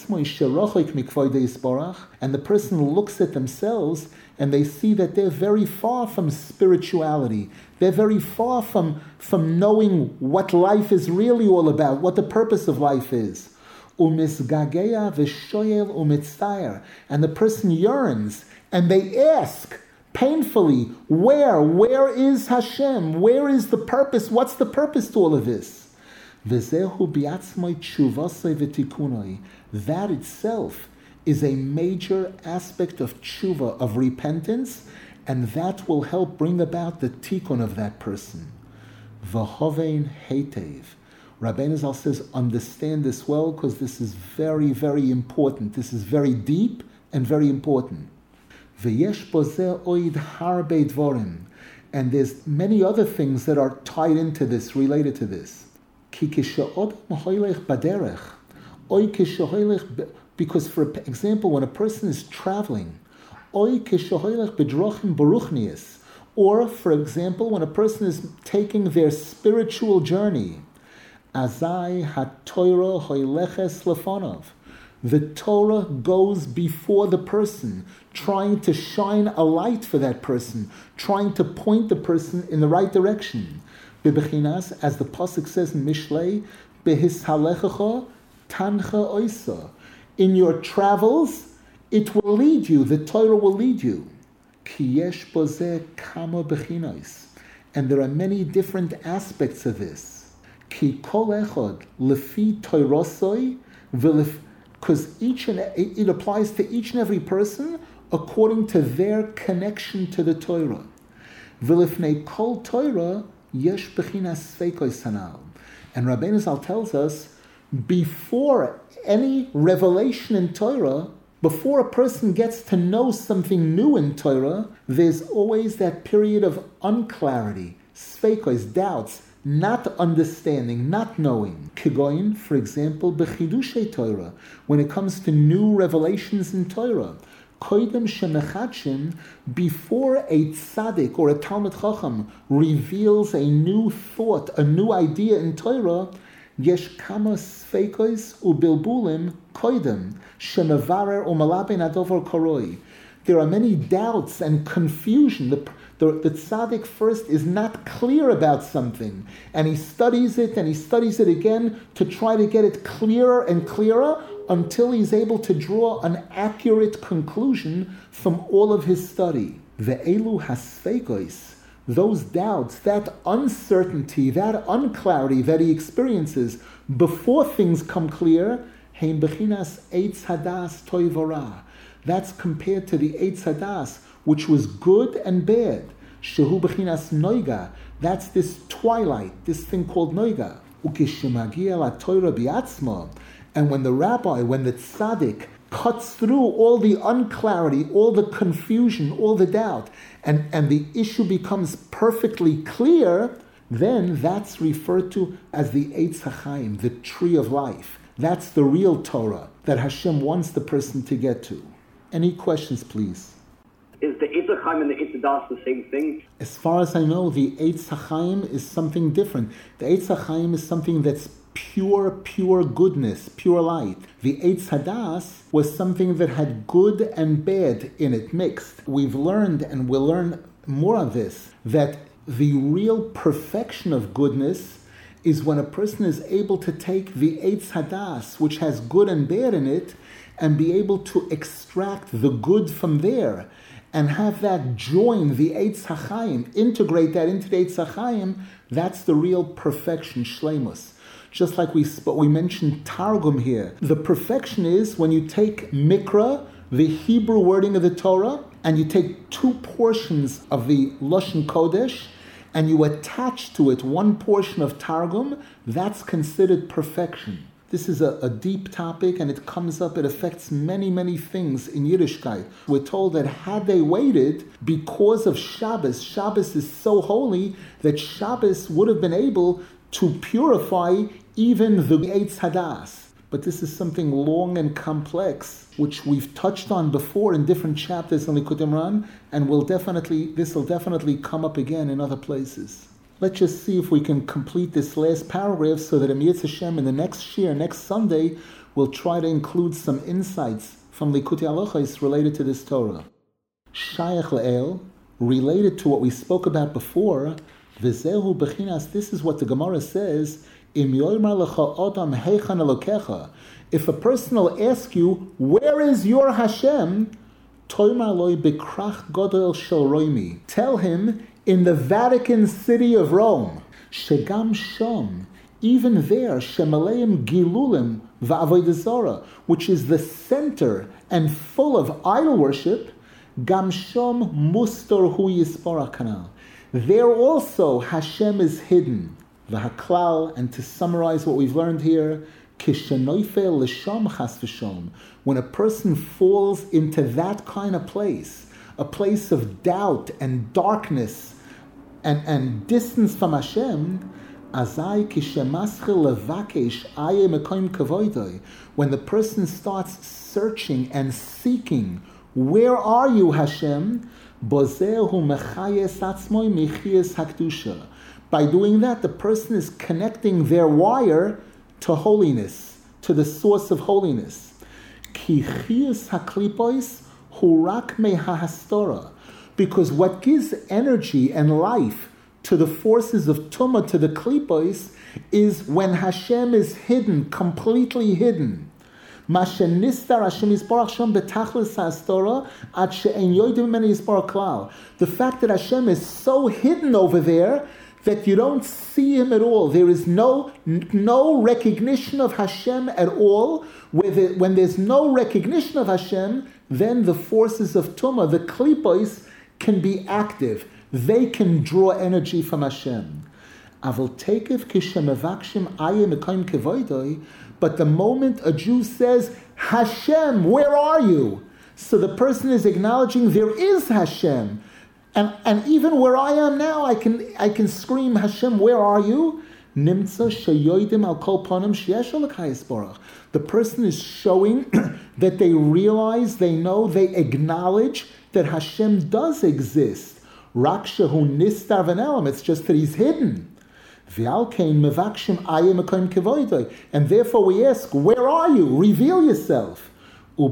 the person looks at themselves and they see that they're very far from spirituality. They're very far from knowing what life is really all about, what the purpose of life is. And the person yearns and they ask painfully, where is Hashem? Where is the purpose? What's the purpose to all of this? That itself is a major aspect of tshuva, of repentance, and that will help bring about the tikkun of that person. V'hovein heitev. Rabbeinu Zal says, understand this well, because this is very, very important. This is very deep and very important. V'yesh bozeh oid harbe dvorim. And there's many other things that are tied into this, related to this. Because, for example, when a person is traveling, or, for example, when a person is taking their spiritual journey, the Torah goes before the person, trying to shine a light for that person, trying to point the person in the right direction. Bebechinas, as the pasuk says in Mishlei, behishalechacha tancha oisa. In your travels, it will lead you. The Torah will lead you. Ki yesh bozeh kama bechinos, and there are many different aspects of this. Ki kol echad lefi toirosoi, because it applies to each and every person according to their connection to the Torah. V'lifnei kol Torah yesh bechinas sveikos hanal. And Rabbeinu Zal tells us, before any revelation in Torah, before a person gets to know something new in Torah, there's always that period of unclarity, sveikos, doubts, not understanding, not knowing. Kigoyin, for example, bechidushay Torah, when it comes to new revelations in Torah. Koidem shemechadshim, before a tzaddik or a Talmid Chacham reveals a new thought, a new idea in Torah, yesh kama sfeikos ubilbulim koidem shemevarer umalaben adover koroi. There are many doubts and confusion. The tzaddik first is not clear about something, and he studies it and he studies it again to try to get it clearer and clearer until he's able to draw an accurate conclusion from all of his study. Ve'elu hasfeikos, those doubts, that uncertainty, that unclarity that he experiences before things come clear, heim bechinas eitz hadas toivora. That's compared to the eitz hadas, which was good and bad. Shehu bechinas noiga. That's this twilight, this thing called noiga. Ukishemagia la Torah biatzma. And when the rabbi, when the tzaddik cuts through all the unclarity, all the confusion, all the doubt, and the issue becomes perfectly clear, then that's referred to as the Eitz HaChaim, the tree of life. That's the real Torah that Hashem wants the person to get to. Any questions, please? Is the Eitz HaChaim and the Eitz HaDas the same thing? As far as I know, the Eitz HaChaim is something different. The Eitz HaChaim is something that's pure goodness, pure light. The Eitz HaDas was something that had good and bad in it mixed. We've learned, and we'll learn more of this, that the real perfection of goodness is when a person is able to take the Eitz HaDas, which has good and bad in it, and be able to extract the good from there, and have that join the Eitz HaChaim, integrate that into the Eitz HaChaim. That's the real perfection, shleimus. Just like we mentioned Targum here. The perfection is when you take Mikra, the Hebrew wording of the Torah, and you take two portions of the Lashon Kodesh, and you attach to it one portion of Targum. That's considered perfection. This is a deep topic, and it comes up, it affects many things in Yiddishkeit. We're told that had they waited, because of Shabbos is so holy that Shabbos would have been able to purify even the Eitz HaDas. But this is something long and complex, which we've touched on before in different chapters in Likutei Moharan, and this will definitely come up again in other places. Let's just see if we can complete this last paragraph so that Amiyyat Hashem in the next shir, next Sunday, we'll try to include some insights from Likutei Halachos related to this Torah. Shayach Le'el, related to what we spoke about before, V'zehu Bechinas, this is what the Gemara says, Im yoymar lecha adam heichan elokecha. If a person will ask you, where is your Hashem? Toymar loy bekrach godel shel roimi. Tell him, in the Vatican City of Rome. Shegam shom, even there, shemaleim gilulim va'avodah zara, which is the center and full of idol worship. Gam shom mustor hu yispara kanal. There also Hashem is hidden. V'haklal, and to summarize what we've learned here, kishenoifel l'sham chas v'shom, when a person falls into that kind of place, a place of doubt and darkness and distance from Hashem, azai kishemaschil levakesh aye mekoim kavoidoi, when the person starts searching and seeking, where are you, Hashem? Bozehu mechayes atzmoi mechias hakdusha. By doing that, the person is connecting their wire to holiness, to the source of holiness. Ki chius haklipois hurak me hahastora. Because what gives energy and life to the forces of Tumah, to the klipos, is when Hashem is hidden, completely hidden. The fact that Hashem is so hidden over there that you don't see Him at all. There is no recognition of Hashem at all. When there's no recognition of Hashem, then the forces of Tumah, the klipos, can be active. They can draw energy from Hashem. But the moment a Jew says, Hashem, where are you? So the person is acknowledging there is Hashem. And even where I am now, I can scream, Hashem, where are you? The person is showing that they realize, they know, they acknowledge that Hashem does exist. Rakshahu nistar v'nelam, it's just that He's hidden. And therefore we ask, where are you? Reveal yourself. By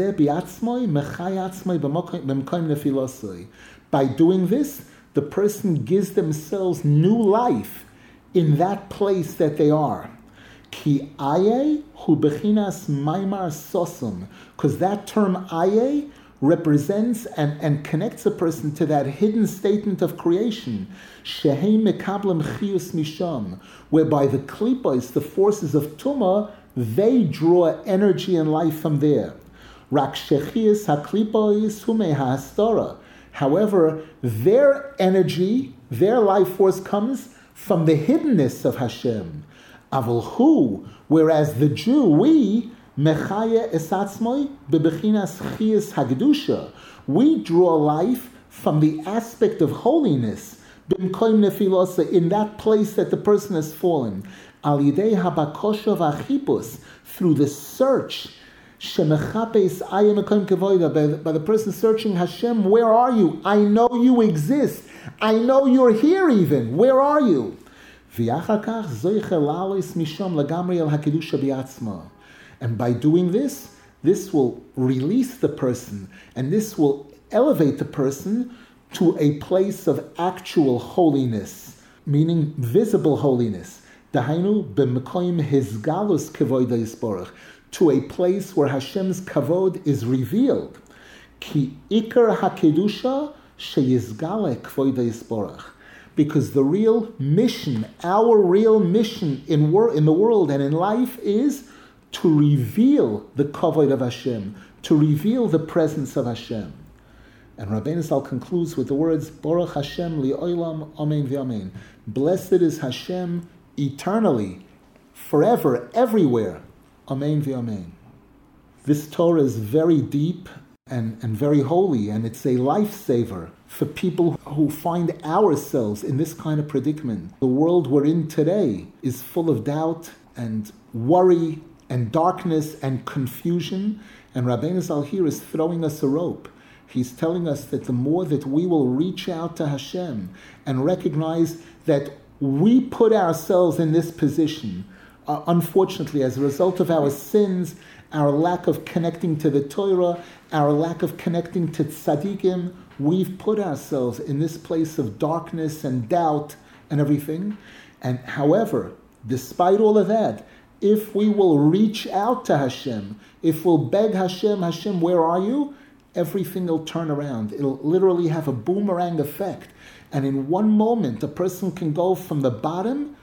doing this, the person gives themselves new life in that place that they are. Ki aye hu bechinas maimar sosum, because that term aye represents and connects a person to that hidden statement of creation, shehei mekablam chiyus misham, whereby the klipos, the forces of Tumah, they draw energy and life from there. Rak shechiyus haklipos hume ha'astora. However, their energy, their life force comes from the hiddenness of Hashem. Avol hu, whereas the Jew, we, Mechaya esatzmoi bebechinas chiyas hagdusha. We draw life from the aspect of holiness, b'mkoim nefilasa, in that place that the person has fallen. Al yidei habakosha v'achipus, through the search, shemechapes ayem mkoim kevoida, by the person searching, Hashem, where are you? I know you exist. I know you're here even. Where are you? V'yachar kach zoiche la'alois misham lagamri el hakedusha bi'atzma. And by doing this will release the person, and this will elevate the person to a place of actual holiness, meaning visible holiness. Dahainu b'mekoim hizgalus kevoda yisborach, to a place where Hashem's kavod is revealed. Ki ikar hakedusha sheyizgale kevoda yisborach. Because the real mission, our real mission in the world and in life is to reveal the kavod of Hashem, to reveal the presence of Hashem. And Rabbeinu Zal concludes with the words, Baruch Hashem li'olam, amen v'amen. Blessed is Hashem eternally, forever, everywhere, amen v'amen. This Torah is very deep and very holy, and it's a lifesaver for people who find ourselves in this kind of predicament. The world we're in today is full of doubt and worry and darkness and confusion, and Rabbeinu Zal here is throwing us a rope. He's telling us that the more that we will reach out to Hashem and recognize that we put ourselves in this position, unfortunately, as a result of our sins, our lack of connecting to the Torah, our lack of connecting to tzaddikim, we've put ourselves in this place of darkness and doubt and everything. And however, despite all of that, if we will reach out to Hashem, if we'll beg Hashem, Hashem, where are you? Everything will turn around. It'll literally have a boomerang effect. And in one moment, a person can go from the bottom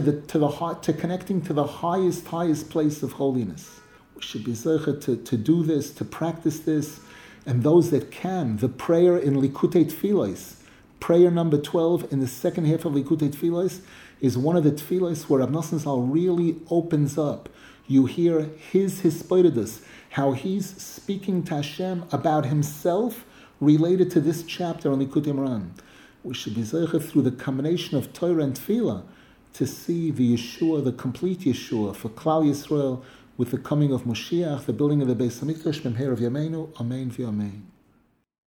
to connecting to the highest place of holiness. We should be zeicha to do this, to practice this. And those that can, the prayer in Likutei Tfilos, prayer number 12 in the second half of Likutei Tfilos, is one of the tefillos where Rav Nosson Zal really opens up. You hear his hispoidus, how he's speaking to Hashem about himself related to this chapter on Likutei Moharan. We should be zeicha through the combination of Torah and Tefillah to see the Yeshua, the complete Yeshua for Klal Yisrael with the coming of Moshiach, the building of the Beis Hamikdash, B'mher of Yameinu, Amen v'Amen.